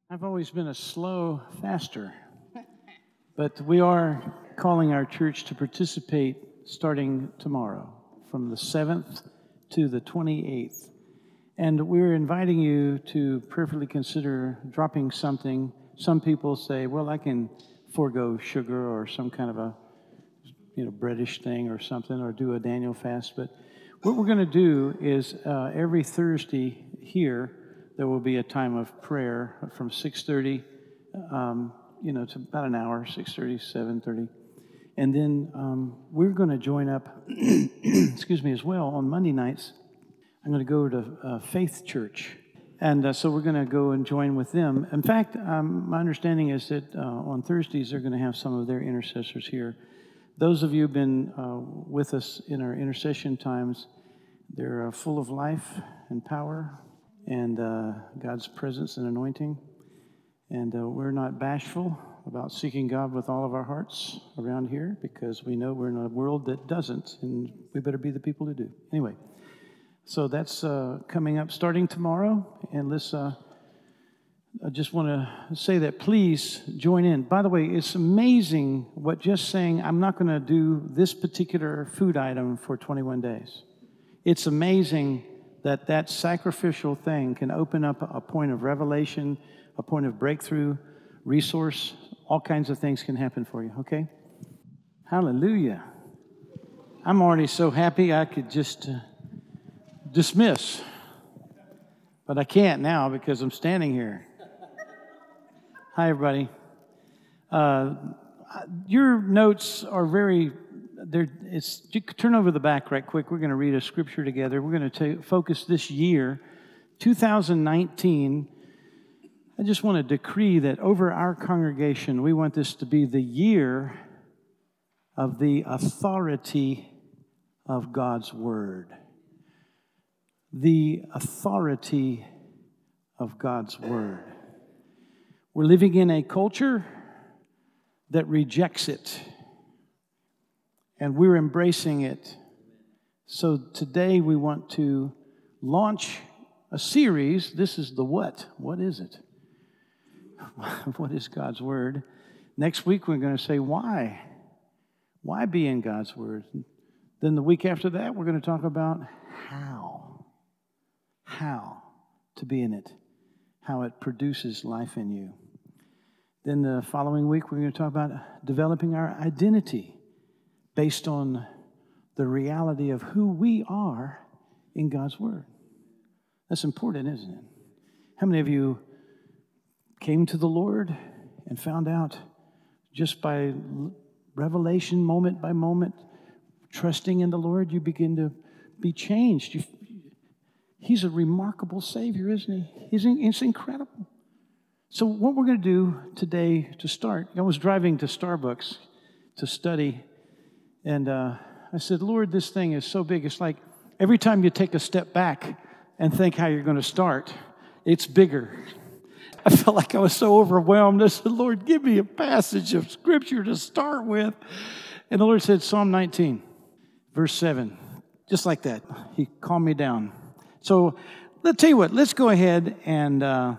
I've always been a slow faster, but we are calling our church to participate starting tomorrow from the 7th to the 28th. And we're inviting you to prayerfully consider dropping something. Some people say, well, I can forego sugar or some kind of a breadish thing or something, or do a Daniel fast. But what we're going to do is every Thursday here, there will be a time of prayer from 6:30, to about an hour, 6:30, 7:30. And then we're going to join up, as well, on Monday nights. I'm going to go to Faith Church. And so we're going to go and join with them. In fact, my understanding is that on Thursdays, they're going to have some of their intercessors here. Those of you who've been with us in our intercession times, they're full of life and power and God's presence and anointing. And we're not bashful about seeking God with all of our hearts around here, because we know we're in a world that doesn't, and we better be the people who do. Anyway, so that's coming up starting tomorrow. And let's, I just want to say that please join in. By the way, it's amazing what just saying, I'm not going to do this particular food item for 21 days. It's amazing that that sacrificial thing can open up a point of revelation, a point of breakthrough, resource. All kinds of things can happen for you, okay? Hallelujah. I'm already so happy I could just dismiss. But I can't now because I'm standing here. Hi, everybody. Your notes are turn over the back right quick. We're going to read a scripture together. We're going to focus this year, 2019. I just want to decree that over our congregation, we want this to be the year of the authority of God's Word. The authority of God's Word. We're living in a culture that rejects it, and we're embracing it. So today we want to launch a series. This is the what. What is it? What is God's Word? Next week we're going to say why. Why be in God's Word? Then the week after that we're going to talk about how. How to be in it. How it produces life in you. Then the following week we're going to talk about developing our identity based on the reality of who we are in God's Word. That's important, isn't it? How many of you came to the Lord and found out just by revelation, moment by moment, trusting in the Lord, you begin to be changed? He's a remarkable Savior, isn't he? It's incredible. So what we're going to do today to start, I was driving to Starbucks to study, and I said, Lord, this thing is so big. It's like every time you take a step back and think how you're going to start, it's bigger. I felt like I was so overwhelmed. I said, Lord, give me a passage of Scripture to start with. And the Lord said, Psalm 19, verse 7. Just like that. He calmed me down. So let's tell you what. Let's go ahead and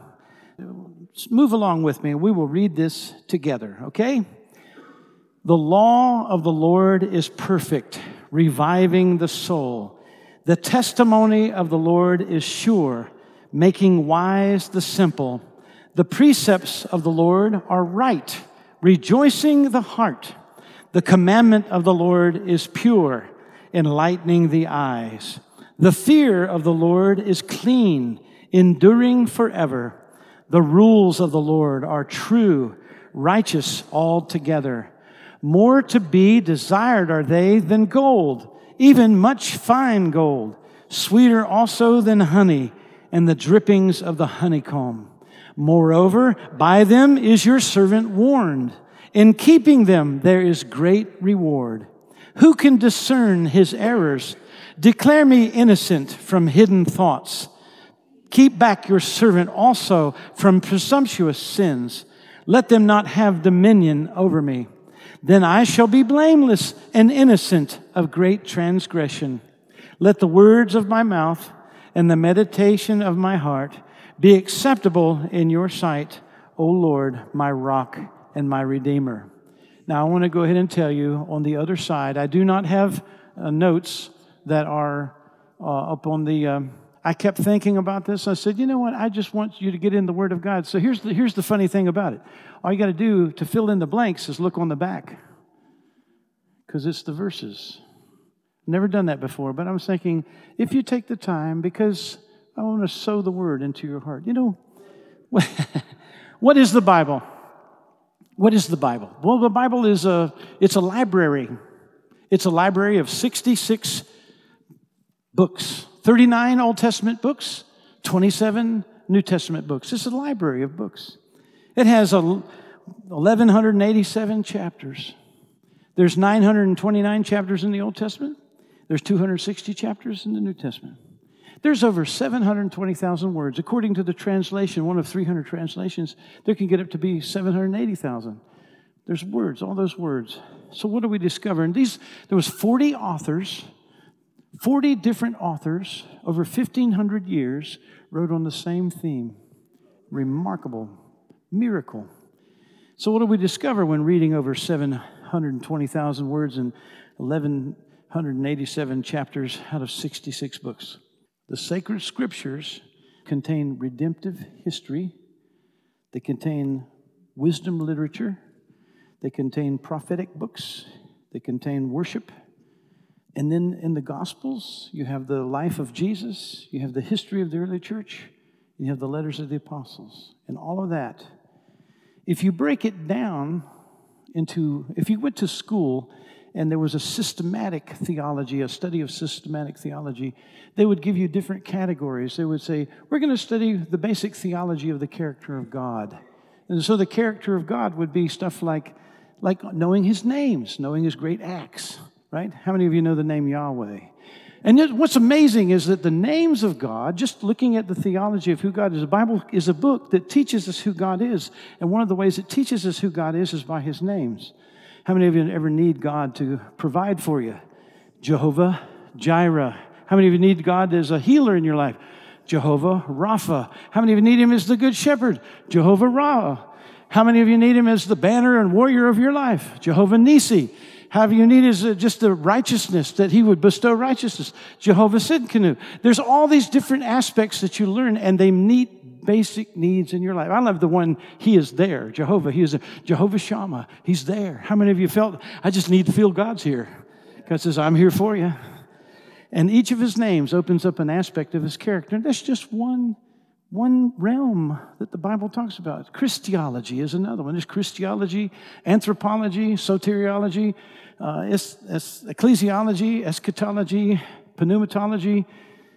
move along with me. We will read this together, okay? The law of the Lord is perfect, reviving the soul. The testimony of the Lord is sure, making wise the simple. The precepts of the Lord are right, rejoicing the heart. The commandment of the Lord is pure, enlightening the eyes. The fear of the Lord is clean, enduring forever. The rules of the Lord are true, righteous altogether. More to be desired are they than gold, even much fine gold, sweeter also than honey and the drippings of the honeycomb. Moreover, by them is your servant warned. In keeping them there is great reward. Who can discern his errors? Declare me innocent from hidden thoughts. Keep back your servant also from presumptuous sins. Let them not have dominion over me. Then I shall be blameless and innocent of great transgression. Let the words of my mouth and the meditation of my heart be acceptable in your sight, O Lord, my rock and my redeemer. Now, I want to go ahead and tell you on the other side, I do not have notes that are up on the... I kept thinking about this. I said, you know what? I just want you to get in the Word of God. So here's the funny thing about it. All you got to do to fill in the blanks is look on the back, because it's the verses. Never done that before, but I was thinking, if you take the time, because I want to sow the Word into your heart. You know, what is the Bible? What is the Bible? Well, the Bible is it's a library. It's a library of 66 books. 39 Old Testament books, 27 New Testament books. It's a library of books. It has 1,187 chapters. There's 929 chapters in the Old Testament. There's 260 chapters in the New Testament. There's over 720,000 words. According to the translation, one of 300 translations, there can get up to be 780,000. There's words, all those words. So what do we discover? And there was 40 authors. 40 different authors over 1,500 years wrote on the same theme. Remarkable miracle. So what do we discover when reading over 720,000 words and 1,187 chapters out of 66 books? The sacred scriptures contain redemptive history. They contain wisdom literature. They contain prophetic books. They contain worship. And then in the Gospels, you have the life of Jesus, you have the history of the early church, you have the letters of the apostles, and all of that. If you break it down if you went to school and there was a systematic theology, a study of systematic theology, they would give you different categories. They would say, we're going to study the basic theology of the character of God. And so the character of God would be stuff like knowing His names, knowing His great acts. Right? How many of you know the name Yahweh? And what's amazing is that the names of God, just looking at the theology of who God is, the Bible is a book that teaches us who God is. And one of the ways it teaches us who God is by His names. How many of you ever need God to provide for you? Jehovah Jireh. How many of you need God as a healer in your life? Jehovah Rapha. How many of you need Him as the Good Shepherd? Jehovah Ra. How many of you need Him as the banner and warrior of your life? Jehovah Nissi. How you need is just the righteousness, that He would bestow righteousness. Jehovah Sidkenu. There's all these different aspects that you learn, and they meet basic needs in your life. I love the one, He is there. Jehovah, He is there. Jehovah Shammah, He's there. How many of you felt, I just need to feel God's here? God says, I'm here for you. And each of His names opens up an aspect of His character. And that's just one realm that the Bible talks about. Christology is another one. There's Christology, anthropology, soteriology, ecclesiology, eschatology, pneumatology,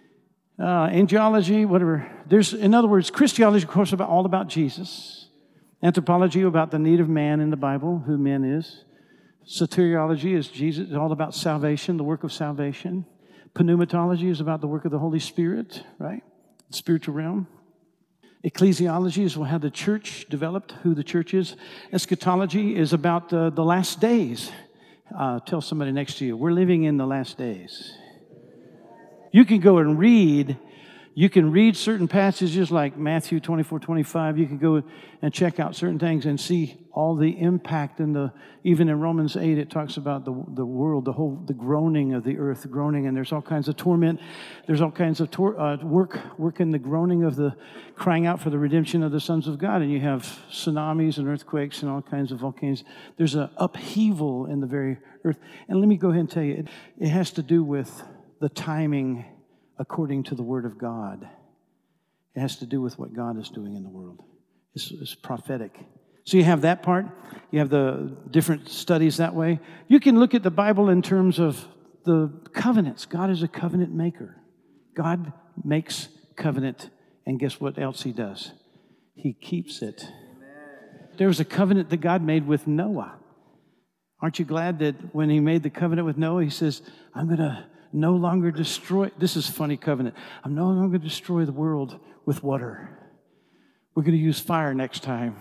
angelology, whatever. In other words, Christology, of course, all about Jesus. Anthropology, about the need of man in the Bible, who man is. Soteriology is Jesus, all about salvation, the work of salvation. Pneumatology is about the work of the Holy Spirit, right? The spiritual realm. Ecclesiology is how the church developed, who the church is. Eschatology is about the last days. Tell somebody next to you, we're living in the last days. You can go and read. You can read certain passages like Matthew 24:25. You can go and check out certain things and see all the impact. Even in Romans 8, it talks about the world, the groaning of the earth, groaning, and there's all kinds of torment. There's all kinds of work in the groaning of the crying out for the redemption of the sons of God. And you have tsunamis and earthquakes and all kinds of volcanoes. There's an upheaval in the very earth. And let me go ahead and tell you, it has to do with the timing according to the Word of God. It has to do with what God is doing in the world. It's prophetic. So you have that part. You have the different studies that way. You can look at the Bible in terms of the covenants. God is a covenant maker. God makes covenant, and guess what else He does? He keeps it. There was a covenant that God made with Noah. Aren't you glad that when He made the covenant with Noah, He says, I'm going to no longer destroy, this is funny covenant, I'm no longer going to destroy the world with water. We're going to use fire next time.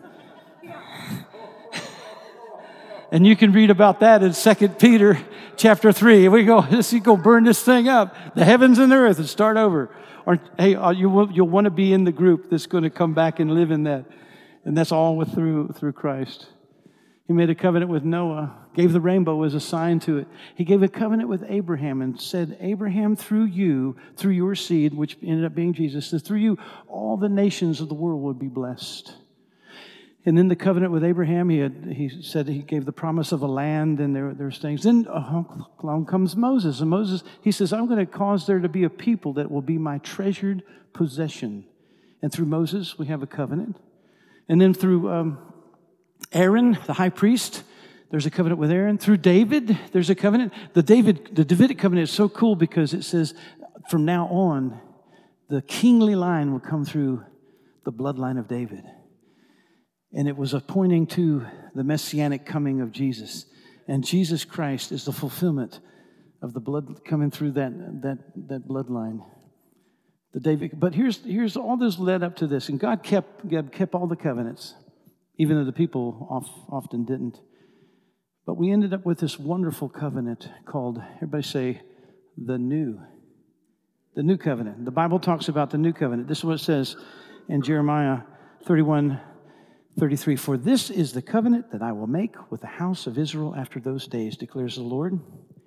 And you can read about that in 2 Peter chapter 3. We go, let's go burn this thing up, the heavens and the earth, and start over. Or hey, you'll want to be in the group that's going to come back and live in that. And that's all through Christ. He made a covenant with Noah, gave the rainbow as a sign to it. He gave a covenant with Abraham and said, Abraham, through you, through your seed, which ended up being Jesus, that through you, all the nations of the world would be blessed. And then the covenant with Abraham, he said he gave the promise of a land, and there's things. Then along comes Moses. And Moses, he says, I'm going to cause there to be a people that will be my treasured possession. And through Moses, we have a covenant. And then through Aaron, the high priest, there's a covenant with Aaron. Through David, there's a covenant. The Davidic covenant is so cool because it says from now on, the kingly line will come through the bloodline of David. And it was pointing to the messianic coming of Jesus. And Jesus Christ is the fulfillment of the blood coming through that bloodline. But here's all this led up to this. And God kept all the covenants, even though the people often didn't. But we ended up with this wonderful covenant called, everybody say, the new covenant. The Bible talks about the new covenant. This is what it says in Jeremiah 31:33. For this is the covenant that I will make with the house of Israel after those days, declares the Lord.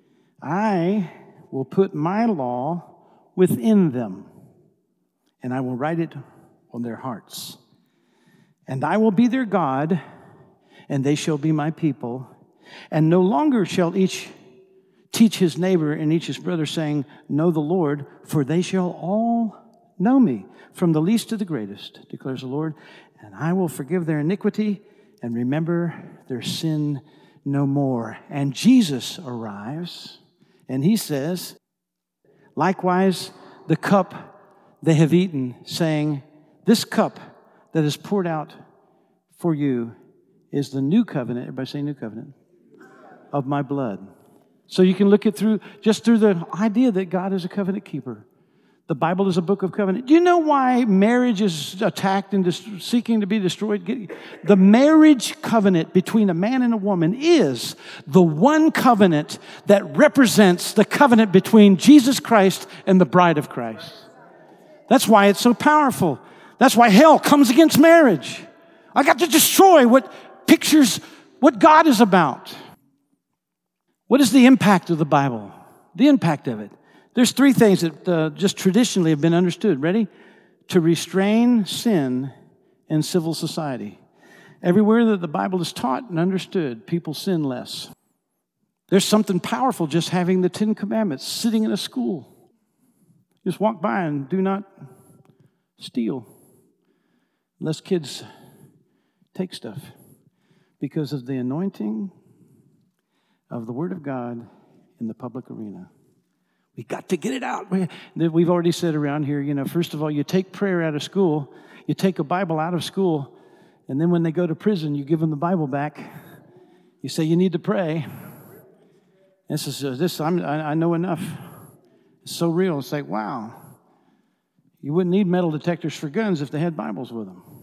I will put my law within them, and I will write it on their hearts. And I will be their God, and they shall be my people. And no longer shall each teach his neighbor and each his brother, saying, know the Lord, for they shall all know me, from the least to the greatest, declares the Lord. And I will forgive their iniquity and remember their sin no more. And Jesus arrives, and he says, likewise, the cup they have eaten, saying, this cup that is poured out for you is the new covenant. Everybody say new covenant. Of my blood. So you can look it through the idea that God is a covenant keeper. The Bible is a book of covenant. Do you know why marriage is attacked and seeking to be destroyed? The marriage covenant between a man and a woman is the one covenant that represents the covenant between Jesus Christ and the bride of Christ. That's why it's so powerful. That's why hell comes against marriage. I got to destroy what pictures what God is about. What is the impact of the Bible? The impact of it. There's three things that just traditionally have been understood. Ready? To restrain sin in civil society. Everywhere that the Bible is taught and understood, people sin less. There's something powerful just having the 10 Commandments sitting in a school. Just walk by and do not steal. Unless kids take stuff. Because of the anointing of the Word of God in the public arena. We got to get it out. We've already said around here, first of all, you take prayer out of school, you take a Bible out of school, and then when they go to prison, you give them the Bible back. You say you need to pray. I know enough. It's so real. It's like, wow. You wouldn't need metal detectors for guns if they had Bibles with them.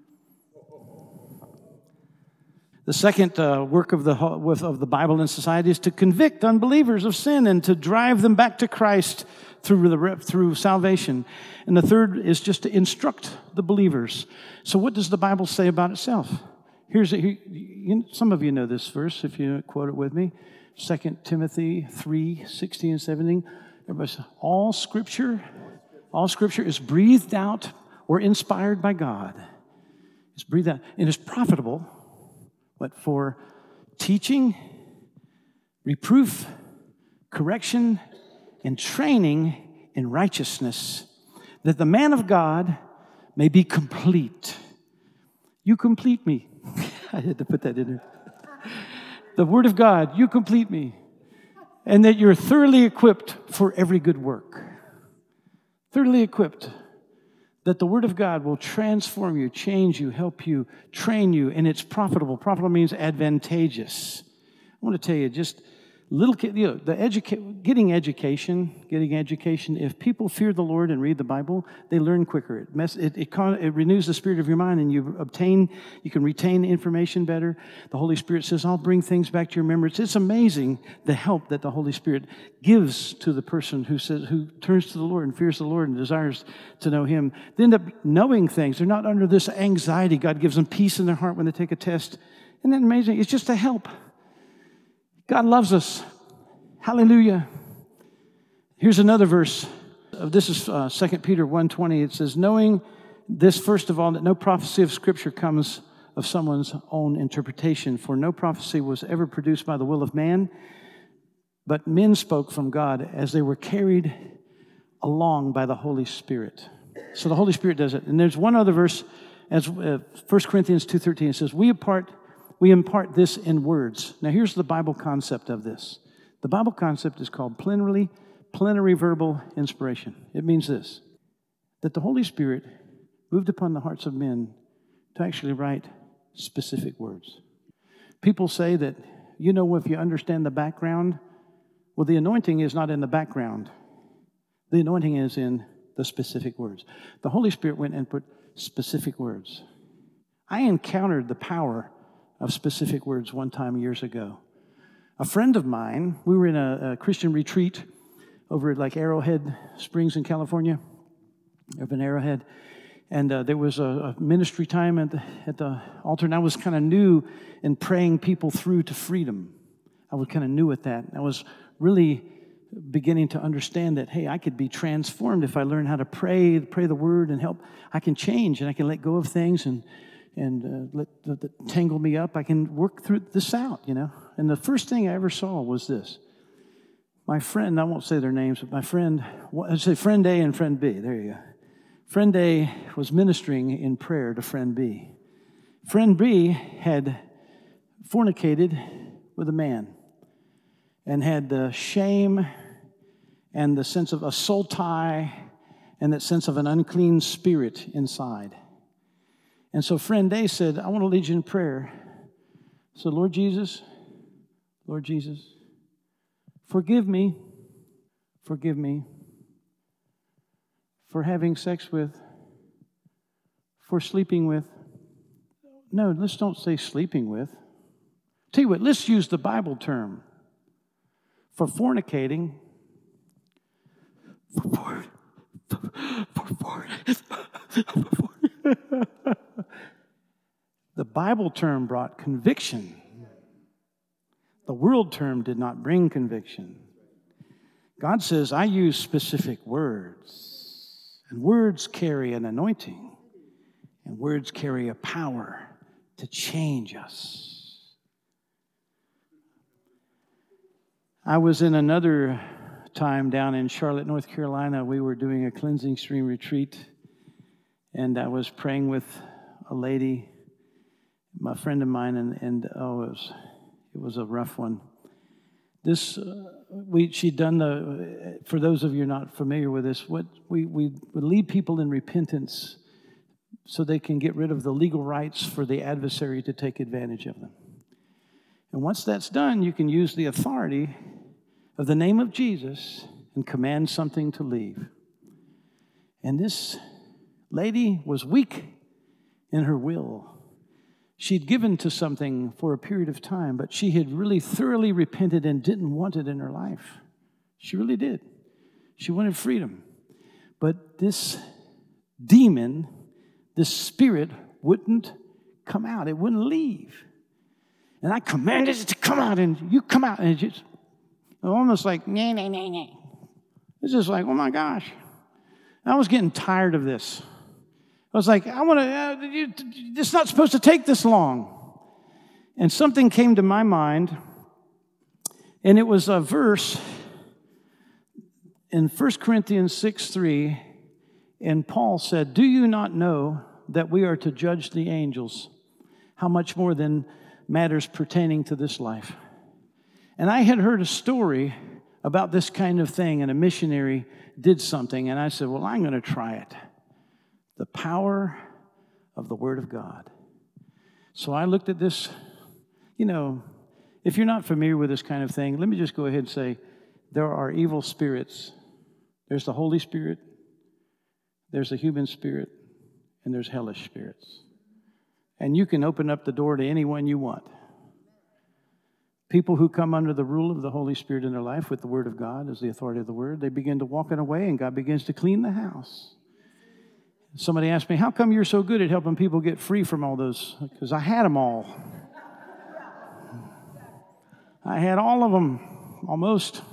The second work of the Bible in society is to convict unbelievers of sin and to drive them back to Christ through salvation. And the third is just to instruct the believers. So what does the Bible say about itself? Some of you know this verse, if you quote it with me. 2 Timothy 3:16 and 17. Everybody say, all Scripture is breathed out or inspired by God. It's breathed out and is profitable. But for teaching, reproof, correction, and training in righteousness, that the man of God may be complete. You complete me. I had to put that in there. The Word of God, you complete me. And that you're thoroughly equipped for every good work. Thoroughly equipped. That the Word of God will transform you, change you, help you, train you, and it's profitable. Profitable means advantageous. I want to tell you, just Little kid, getting education. If people fear the Lord and read the Bible, they learn quicker. It renews the spirit of your mind, and you can retain information better. The Holy Spirit says, "I'll bring things back to your remembrance." It's amazing the help that the Holy Spirit gives to the person who turns to the Lord and fears the Lord and desires to know Him. They end up knowing things. They're not under this anxiety. God gives them peace in their heart when they take a test. Isn't that amazing? It's just a help. God loves us. Hallelujah. Here's another verse. This is 2 Peter 1:20. It says, knowing this, first of all, that no prophecy of Scripture comes of someone's own interpretation, for no prophecy was ever produced by the will of man, but men spoke from God as they were carried along by the Holy Spirit. So the Holy Spirit does it. And there's one other verse, as 1 Corinthians 2:13. It says, we impart this in words. Now here's the Bible concept of this. The Bible concept is called plenary verbal inspiration. It means this, that the Holy Spirit moved upon the hearts of men to actually write specific words. People say that, if you understand the background, well, the anointing is not in the background. The anointing is in the specific words. The Holy Spirit went and put specific words. I encountered the power of specific words one time years ago. A friend of mine, we were in a Christian retreat over at like Arrowhead Springs in California, up in Arrowhead, and there was a ministry time at the altar, and I was kind of new in praying people through to freedom. I was kind of new at that. I was really beginning to understand that, hey, I could be transformed if I learn how to pray the word and help. I can change, and I can let go of things and let tangle me up. I can work through this out, And the first thing I ever saw was this. My friend, I won't say their names, but my friend, I'd say friend A and friend B. There you go. Friend A was ministering in prayer to friend B. Friend B had fornicated with a man and had the shame and the sense of a soul tie and that sense of an unclean spirit inside. And so friend A said, I want to lead you in prayer. So Lord Jesus, forgive me for having sex with, for sleeping with. No, let's don't say sleeping with. Tell you what, let's use the Bible term. For fornicating, the Bible term brought conviction. The world term did not bring conviction. God says, I use specific words, and words carry an anointing, and words carry a power to change us. I was in another time down in Charlotte, North Carolina. We were doing a cleansing stream retreat, and I was praying with a lady, my friend of mine, and it was a rough one. She'd done for those of you not familiar with this, we would lead people in repentance so they can get rid of the legal rights for the adversary to take advantage of them. And once that's done, you can use the authority of the name of Jesus and command something to leave. And this lady was weak in her will. She'd given to something for a period of time, but she had really thoroughly repented and didn't want it in her life. She really did. She wanted freedom. But this demon, this spirit, wouldn't come out. It wouldn't leave. And I commanded it to come out, and you come out. And it just almost like, nah. It's just like, oh my gosh. I was getting tired of this. I was like, it's not supposed to take this long. And something came to my mind, and it was a verse in 1 Corinthians 6:3, and Paul said, do you not know that we are to judge the angels? How much more than matters pertaining to this life? And I had heard a story about this kind of thing, and a missionary did something, and I said, well, I'm going to try it. The power of the Word of God. So I looked at this, If you're not familiar with this kind of thing, let me just go ahead and say there are evil spirits. There's the Holy Spirit, there's the human spirit, and there's hellish spirits. And you can open up the door to anyone you want. People who come under the rule of the Holy Spirit in their life with the Word of God as the authority of the Word, they begin to walk in a way and God begins to clean the house. Somebody asked me, how come you're so good at helping people get free from all those? Because I had them all. I had all of them, almost.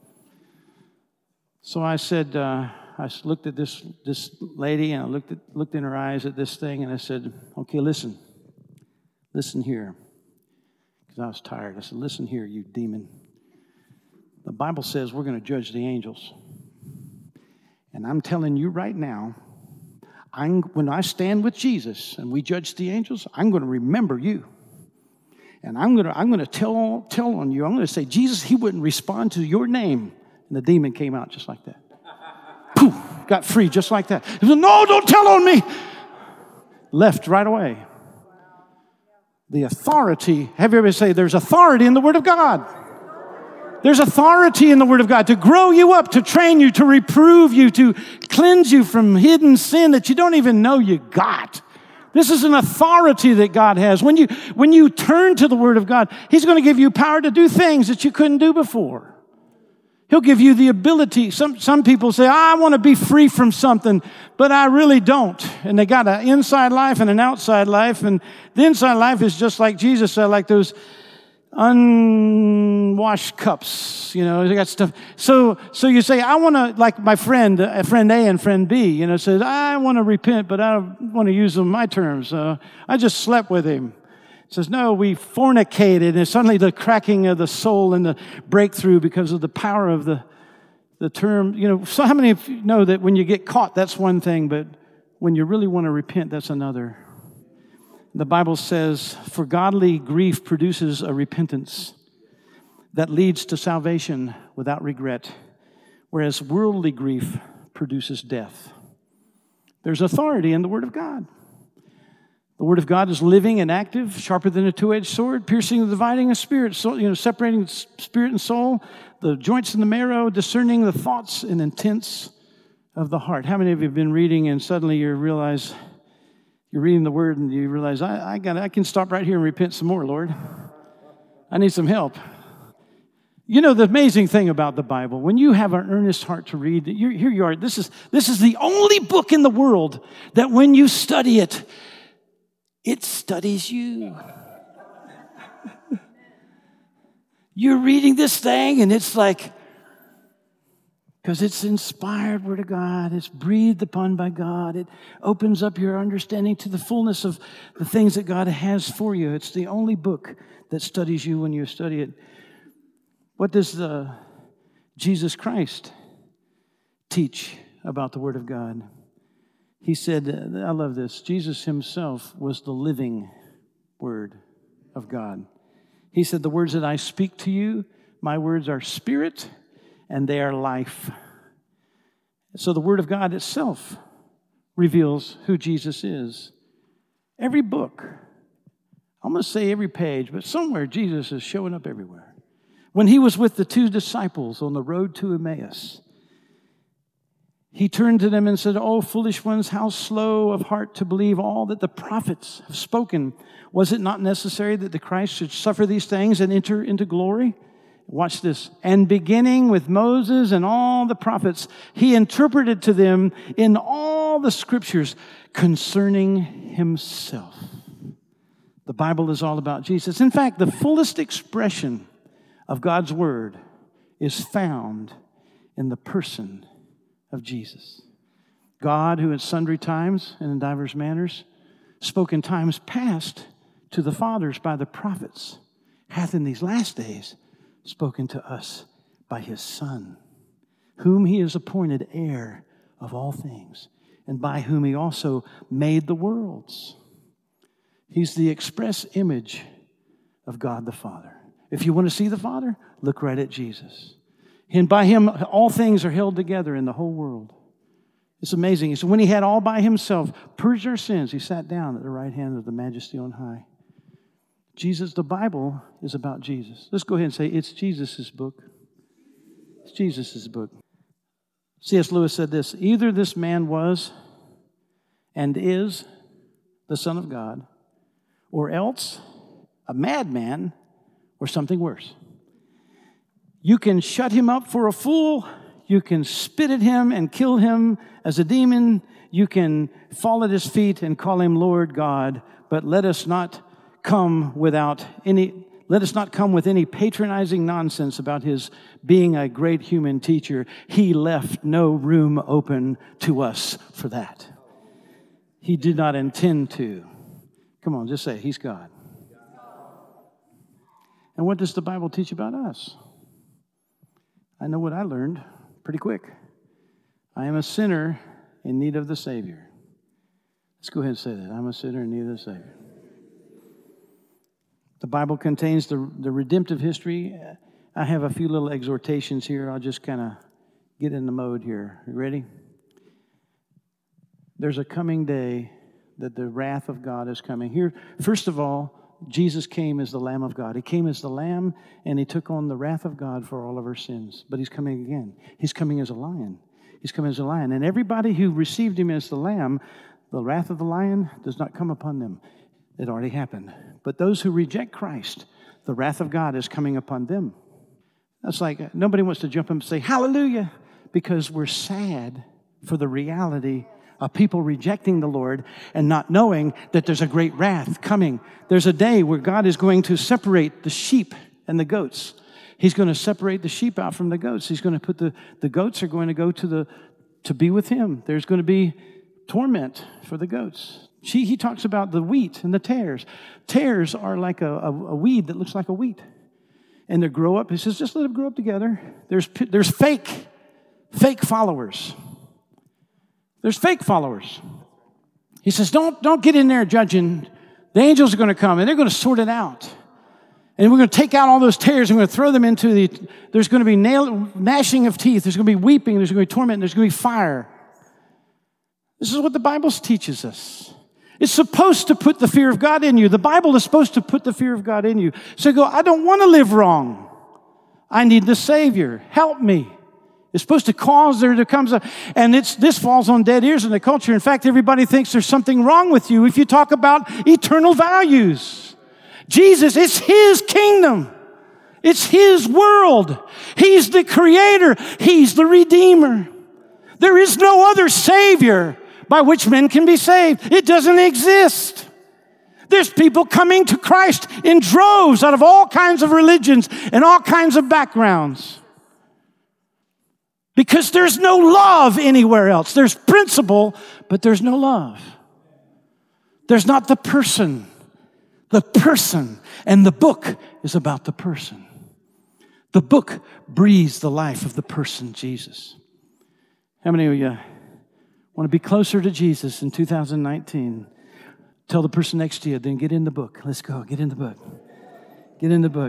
So I said, I looked at this lady and I looked in her eyes at this thing and I said, okay, listen here. Because I was tired. I said, listen here, you demon. The Bible says we're going to judge the angels. And I'm telling you right now, when I stand with Jesus and we judge the angels, I'm going to remember you. And I'm going to tell on you. I'm going to say, Jesus, he wouldn't respond to your name. And the demon came out just like that. Poof, got free just like that. He said, no, don't tell on me. Left right away. The authority, have you ever say there's authority in the Word of God? There's authority in the Word of God to grow you up, to train you, to reprove you, to cleanse you from hidden sin that you don't even know you got. This is an authority that God has. When you turn to the Word of God, He's going to give you power to do things that you couldn't do before. He'll give you the ability. Some people say, I want to be free from something, but I really don't. And they got an inside life and an outside life. And the inside life is just like Jesus said, like those unwashed cups, they got stuff. So you say, I want to, like my friend A and friend B, says, I want to repent, but I don't want to use them my terms. I just slept with him. Says, no, we fornicated, and suddenly the cracking of the soul and the breakthrough because of the power of the term. So how many of you know that when you get caught, that's one thing, but when you really want to repent, that's another. The Bible says, for godly grief produces a repentance that leads to salvation without regret, whereas worldly grief produces death. There's authority in the Word of God. The Word of God is living and active, sharper than a two-edged sword, piercing and dividing a spirit, separating spirit and soul, the joints and the marrow, discerning the thoughts and intents of the heart. How many of you have been reading and suddenly you realize you're reading the Word and you realize, I can stop right here and repent some more, Lord. I need some help. The amazing thing about the Bible, when you have an earnest heart to read, here you are. This is the only book in the world that when you study it, it studies you. You're reading this thing and it's like, because it's inspired Word of God, it's breathed upon by God, it opens up your understanding to the fullness of the things that God has for you. It's the only book that studies you when you study it. What does Jesus Christ teach about the Word of God? He said, I love this, Jesus himself was the living Word of God. He said, the words that I speak to you, my words are spirit and they are life. So the Word of God itself reveals who Jesus is. Every book, I'm going to say every page, but somewhere Jesus is showing up everywhere. When he was with the two disciples on the road to Emmaus, he turned to them and said, "O foolish ones, how slow of heart to believe all that the prophets have spoken. Was it not necessary that the Christ should suffer these things and enter into glory?" Watch this. "And beginning with Moses and all the prophets, he interpreted to them in all the scriptures concerning himself." The Bible is all about Jesus. In fact, the fullest expression of God's word is found in the person of Jesus. God, who at sundry times and in divers manners spoke in times past to the fathers by the prophets, hath in these last days spoken to us by his Son, whom he has appointed heir of all things, and by whom he also made the worlds. He's the express image of God the Father. If you want to see the Father, look right at Jesus. And by him, all things are held together in the whole world. It's amazing. So when he had all by himself purged our sins, he sat down at the right hand of the Majesty on high. Jesus, the Bible is about Jesus. Let's go ahead and say, it's Jesus' book. It's Jesus' book. C.S. Lewis said this, either this man was and is the Son of God, or else a madman or something worse. You can shut him up for a fool. You can spit at him and kill him as a demon. You can fall at his feet and call him Lord God. But let us not come with any patronizing nonsense about his being a great human teacher. He left no room open to us for that. He did not intend to. Come on, just say, he's God. And what does the Bible teach about us? I know what I learned pretty quick. I am a sinner in need of the Savior. Let's go ahead and say that. I'm a sinner in need of the Savior. The Bible contains the redemptive history. I have a few little exhortations here. I'll just kind of get in the mode here. You ready? There's a coming day that the wrath of God is coming. Here, first of all, Jesus came as the Lamb of God. He came as the Lamb, and He took on the wrath of God for all of our sins. But He's coming again. He's coming as a lion. He's coming as a lion. And everybody who received Him as the Lamb, the wrath of the lion does not come upon them. It already happened. But those who reject Christ, the wrath of God is coming upon them. That's like nobody wants to jump up and say, hallelujah, because we're sad for the reality of people rejecting the Lord and not knowing that there's a great wrath coming. There's a day where God is going to separate the sheep and the goats. He's going to separate the sheep out from the goats. He's going to put the goats are going to go to be with Him. There's going to be torment for the goats. He talks about the wheat and the tares. Tares are like a weed that looks like a wheat. And they grow up. He says, just let them grow up together. There's fake followers. There's fake followers. He says, don't get in there judging. The angels are going to come, and they're going to sort it out. And we're going to take out all those tares, and we're going to throw them into there's going to be gnashing of teeth. There's going to be weeping. There's going to be torment. There's going to be fire. This is what the Bible teaches us. It's supposed to put the fear of God in you. The Bible is supposed to put the fear of God in you. So you go, I don't want to live wrong. I need the Savior. Help me. It's supposed to cause there to come, and this falls on dead ears in the culture. In fact, everybody thinks there's something wrong with you if you talk about eternal values. Jesus, it's His kingdom. It's His world. He's the creator. He's the redeemer. There is no other Savior by which men can be saved. It doesn't exist. There's people coming to Christ in droves out of all kinds of religions and all kinds of backgrounds. Because there's no love anywhere else. There's principle, but there's no love. There's not the person. The person. And the book is about the person. The book breathes the life of the person, Jesus. How many of you want to be closer to Jesus in 2019? Tell the person next to you, then get in the book. Let's go. Get in the book. Get in the book.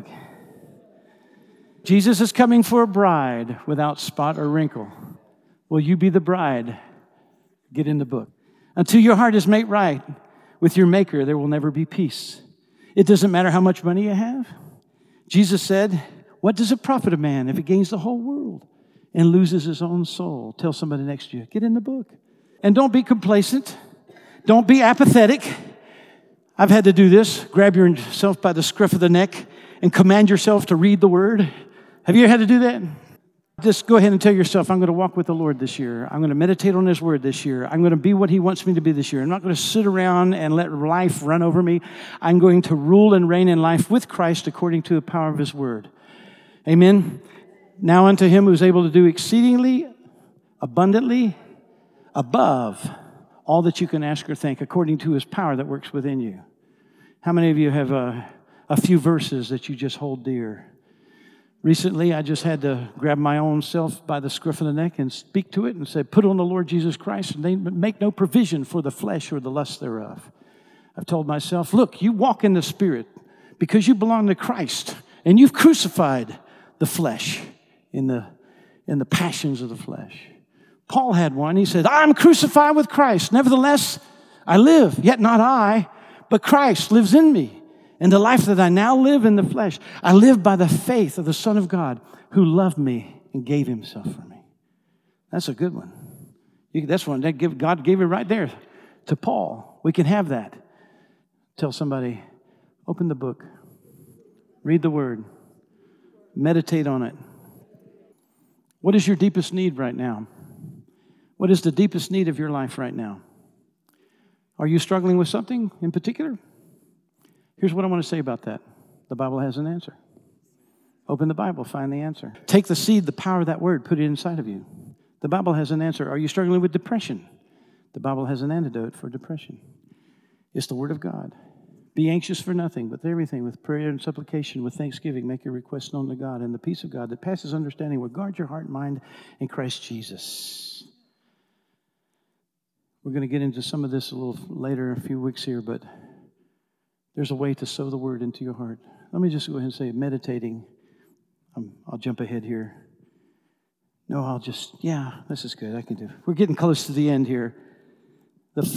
Jesus is coming for a bride without spot or wrinkle. Will you be the bride? Get in the book. Until your heart is made right with your Maker, there will never be peace. It doesn't matter how much money you have. Jesus said, what does it profit a man if he gains the whole world and loses his own soul? Tell somebody next to you, get in the book. And don't be complacent. Don't be apathetic. I've had to do this. Grab yourself by the scruff of the neck and command yourself to read the Word. Have you ever had to do that? Just go ahead and tell yourself, I'm going to walk with the Lord this year. I'm going to meditate on His Word this year. I'm going to be what He wants me to be this year. I'm not going to sit around and let life run over me. I'm going to rule and reign in life with Christ according to the power of His Word. Amen? Now unto Him who is able to do exceedingly, abundantly, above all that you can ask or think, according to His power that works within you. How many of you have a few verses that you just hold dear? Recently, I just had to grab my own self by the scruff of the neck and speak to it and say, put on the Lord Jesus Christ and they make no provision for the flesh or the lust thereof. I've told myself, look, you walk in the Spirit because you belong to Christ and you've crucified the flesh in the passions of the flesh. Paul had one. He said, I'm crucified with Christ. Nevertheless, I live, yet not I, but Christ lives in me. And the life that I now live in the flesh, I live by the faith of the Son of God who loved me and gave himself for me. That's a good one. That's one that God gave it right there to Paul. We can have that. Tell somebody, open the book, read the word, meditate on it. What is your deepest need right now? What is the deepest need of your life right now? Are you struggling with something in particular? Here's what I want to say about that. The Bible has an answer. Open the Bible, find the answer. Take the seed, the power of that word, put it inside of you. The Bible has an answer. Are you struggling with depression? The Bible has an antidote for depression. It's the Word of God. Be anxious for nothing, but everything with prayer and supplication, with thanksgiving, make your requests known to God, and the peace of God that passes understanding will guard your heart and mind in Christ Jesus. We're going to get into some of this a little later, a few weeks here, but there's a way to sow the Word into your heart. Let me just go ahead and say meditating. I'll jump ahead here. No, this is good. I can do it. We're getting close to the end here. It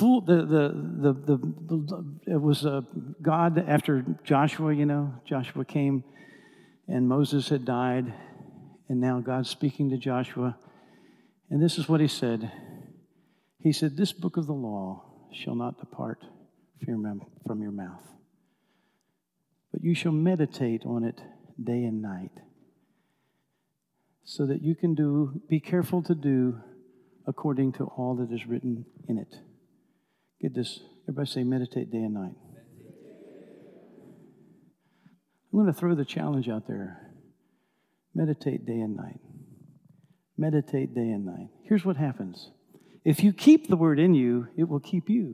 was God after Joshua, Joshua came and Moses had died, and now God's speaking to Joshua. And this is what he said. He said, "This book of the law shall not depart from your mouth, but you shall meditate on it day and night, so that you can be careful to do according to all that is written in it." Get this. Everybody say meditate day and night. I'm going to throw the challenge out there. Meditate day and night. Meditate day and night. Here's what happens. If you keep the word in you, it will keep you.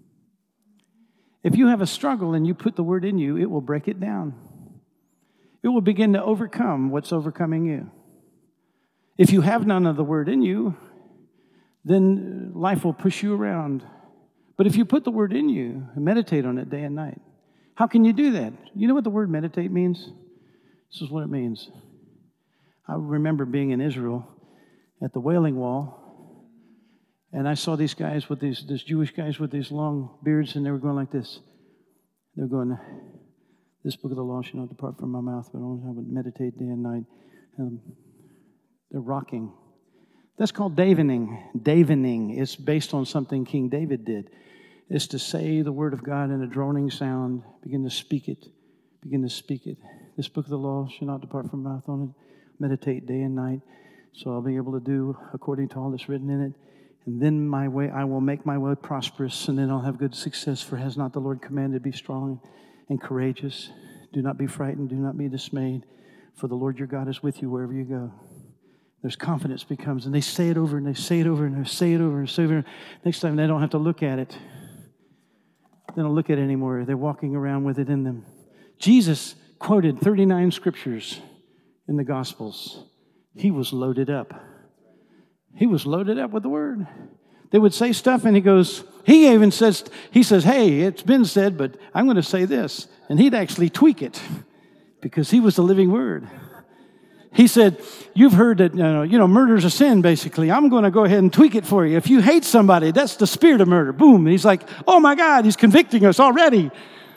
If you have a struggle and you put the word in you, it will break it down. It will begin to overcome what's overcoming you. If you have none of the word in you, then life will push you around. But if you put the word in you and meditate on it day and night, how can you do that? You know what the word meditate means? This is what it means. I remember being in Israel at the Wailing Wall, and I saw these guys with these Jewish guys with these long beards, and they were going like this. They were going, "This book of the law shall not depart from my mouth, but only I would meditate day and night." They're rocking. That's called davening. Davening is based on something King David did. It's to say the word of God in a droning sound. Begin to speak it. Begin to speak it. This book of the law shall not depart from my mouth. On it. Meditate day and night, so I'll be able to do according to all that's written in it. And then I will make my way prosperous, and then I'll have good success. For has not the Lord commanded, be strong and courageous? Do not be frightened. Do not be dismayed. For the Lord your God is with you wherever you go. There's confidence becomes, and they say it over, and they say it over, and they say it over, and say it over. Next time, they don't have to look at it. They don't look at it anymore. They're walking around with it in them. Jesus quoted 39 scriptures in the Gospels. He was loaded up. He was loaded up with the Word. They would say stuff, and he says, "Hey, it's been said, but I'm going to say this." And he'd actually tweak it because he was the living Word. He said, "You've heard that, murder's a sin, basically. I'm going to go ahead and tweak it for you. If you hate somebody, that's the spirit of murder." Boom. And he's like, "Oh my God, he's convicting us already."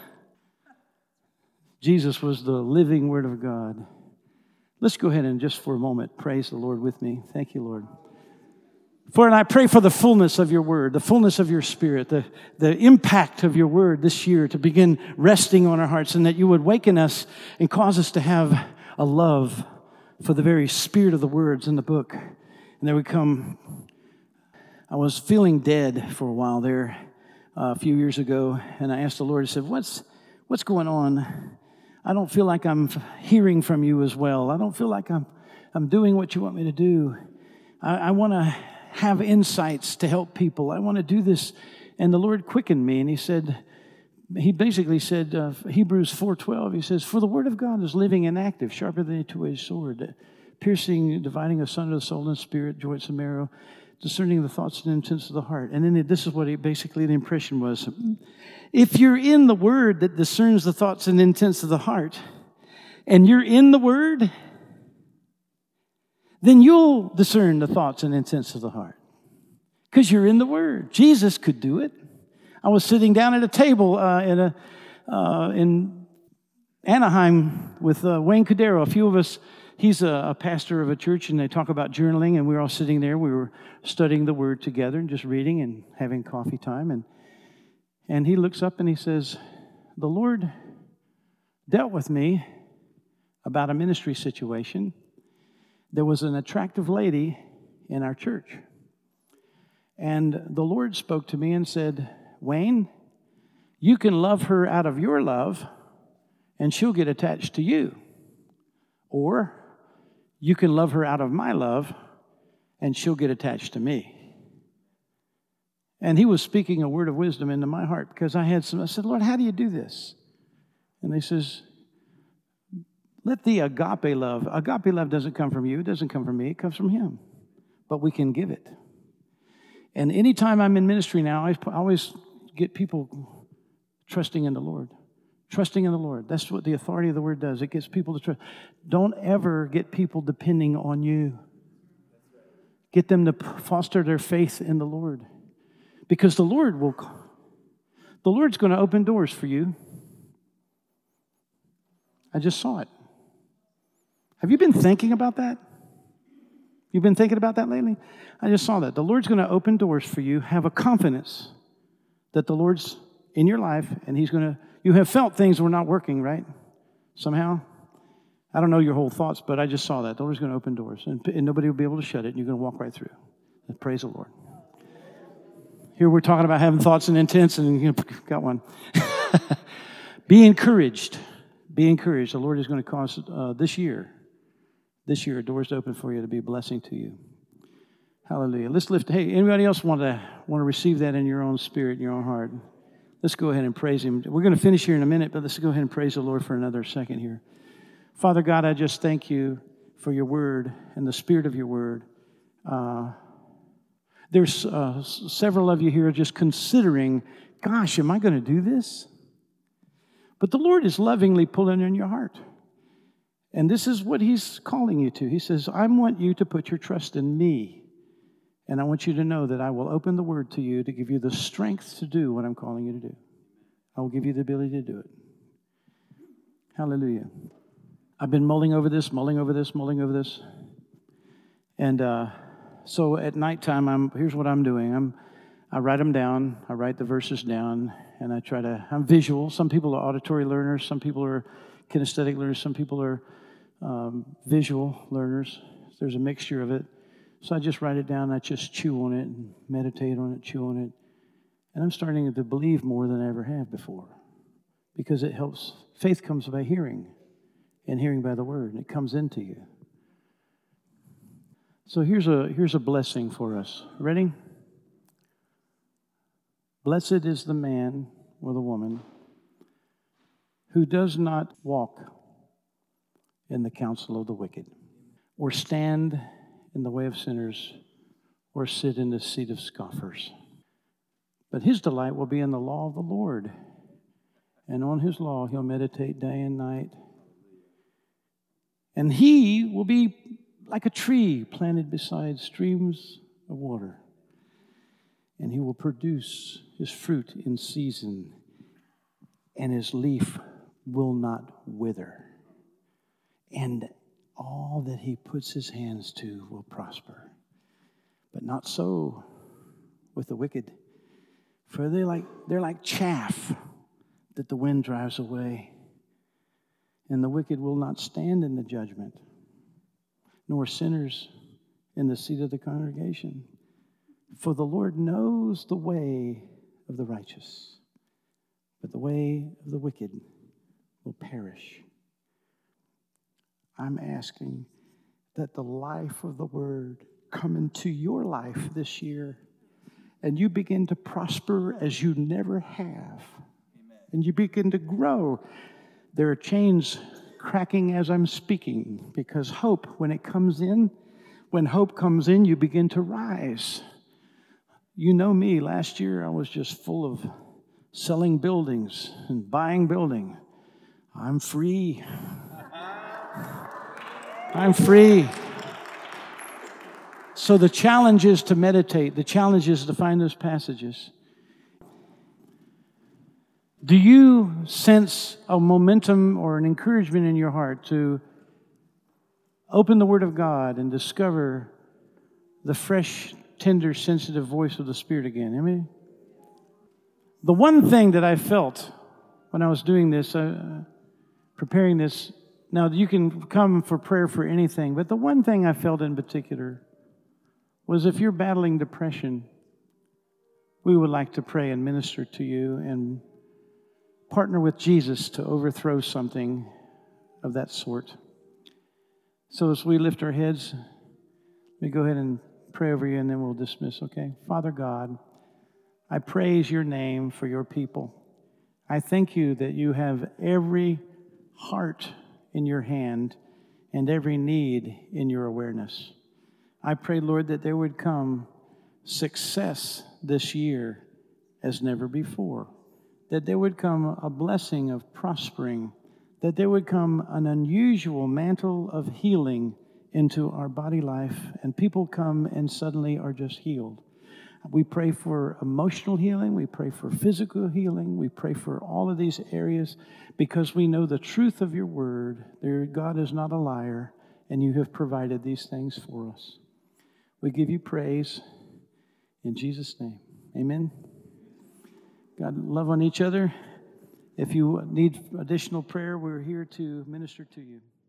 Jesus was the living Word of God. Let's go ahead and just for a moment praise the Lord with me. Thank you, Lord. And I pray for the fullness of your Word, the fullness of your Spirit, the impact of your Word this year to begin resting on our hearts, and that you would waken us and cause us to have a love for the very spirit of the words in the book. And there we come. I was feeling dead for a while there a few years ago, and I asked the Lord, I said, what's going on? I don't feel like I'm hearing from you as well. I don't feel like I'm doing what you want me to do. I want to have insights to help people. I want to do this. And the Lord quickened me, and he basically said, Hebrews 4:12, he says, "For the word of God is living and active, sharper than a two-edged sword, piercing, dividing asunder the soul and spirit, joints and marrow, discerning the thoughts and intents of the heart." And then this is what the impression was. If you're in the word that discerns the thoughts and intents of the heart, and you're in the word, then you'll discern the thoughts and intents of the heart. Because you're in the word. Jesus could do it. I was sitting down at a table in Anaheim with Wayne Cordero. A few of us, he's a pastor of a church, and they talk about journaling, and we were all sitting there. We were studying the Word together and just reading and having coffee time. And he looks up and he says, the Lord dealt with me about a ministry situation. There was an attractive lady in our church. And the Lord spoke to me and said, Wayne, you can love her out of your love, and she'll get attached to you. Or you can love her out of my love, and she'll get attached to me. And he was speaking a word of wisdom into my heart, because I said, Lord, how do you do this? And he says, let the agape love doesn't come from you, it doesn't come from me, it comes from him. But we can give it. And anytime I'm in ministry now, I always get people trusting in the Lord. Trusting in the Lord. That's what the authority of the Word does. It gets people to trust. Don't ever get people depending on you. Get them to foster their faith in the Lord. Because the Lord's going to open doors for you. I just saw it. Have you been thinking about that? You've been thinking about that lately? I just saw that. The Lord's going to open doors for you. Have a confidence that the Lord's in your life, and He's going to... You have felt things were not working, right? Somehow? I don't know your whole thoughts, but I just saw that. The Lord's going to open doors, and nobody will be able to shut it, and you're going to walk right through. And praise the Lord. Here we're talking about having thoughts and intents, and you got one. Be encouraged. Be encouraged. The Lord is going to cause this year, doors to open for you to be a blessing to you. Hallelujah. Let's lift. Hey, anybody else want to receive that in your own spirit, in your own heart? Let's go ahead and praise Him. We're going to finish here in a minute, but let's go ahead and praise the Lord for another second here. Father God, I just thank you for your word and the spirit of your word. There's several of you here just considering, gosh, am I going to do this? But the Lord is lovingly pulling in your heart. And this is what He's calling you to. He says, I want you to put your trust in me. And I want you to know that I will open the word to you to give you the strength to do what I'm calling you to do. I will give you the ability to do it. Hallelujah. I've been mulling over this. And so at nighttime, here's what I'm doing. I write them down. I write the verses down. And I'm visual. Some people are auditory learners. Some people are kinesthetic learners. Some people are visual learners. There's a mixture of it. So I just write it down. I just chew on it and meditate on it, chew on it. And I'm starting to believe more than I ever have before. Because it helps. Faith comes by hearing. And hearing by the word. And it comes into you. So here's a blessing for us. Ready? Blessed is the man or the woman who does not walk in the counsel of the wicked, or stand in the way of sinners, or sit in the seat of scoffers. But his delight will be in the law of the Lord, and on his law he'll meditate day and night. And he will be like a tree planted beside streams of water, and he will produce his fruit in season, and his leaf will not wither. And all that he puts his hands to will prosper. But not so with the wicked. For they're like chaff that the wind drives away. And the wicked will not stand in the judgment, nor sinners in the seat of the congregation. For the Lord knows the way of the righteous, but the way of the wicked will perish. I'm asking that the life of the Word come into your life this year, and you begin to prosper as you never have. Amen. And you begin to grow. There are chains cracking as I'm speaking, because hope, when hope comes in, you begin to rise. You know me, last year I was just full of selling buildings and buying building. I'm free. I'm free. So the challenge is to meditate. The challenge is to find those passages. Do you sense a momentum or an encouragement in your heart to open the Word of God and discover the fresh, tender, sensitive voice of the Spirit again? Amen? The one thing that I felt when I was doing this, preparing this, now you can come for prayer for anything, but the one thing I felt in particular was if you're battling depression, we would like to pray and minister to you and partner with Jesus to overthrow something of that sort. So as we lift our heads, let me go ahead and pray over you and then we'll dismiss, okay? Father God, I praise your name for your people. I thank you that you have every heart in your hand and every need in your awareness. I pray, Lord, that there would come success this year as never before, that there would come a blessing of prospering, that there would come an unusual mantle of healing into our body life, and people come and suddenly are just healed. We pray for emotional healing. We pray for physical healing. We pray for all of these areas because we know the truth of your word. God is not a liar, and you have provided these things for us. We give you praise in Jesus' name. Amen. God, love on each other. If you need additional prayer, we're here to minister to you.